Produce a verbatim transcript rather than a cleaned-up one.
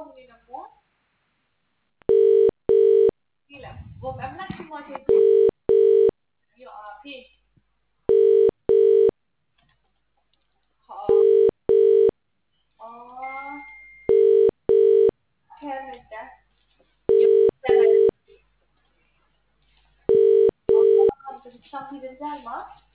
Gồm em lắc cho mọi chuyện. Yo, P. Họ ờ Canada. Yo, Canada. Something in Denmark.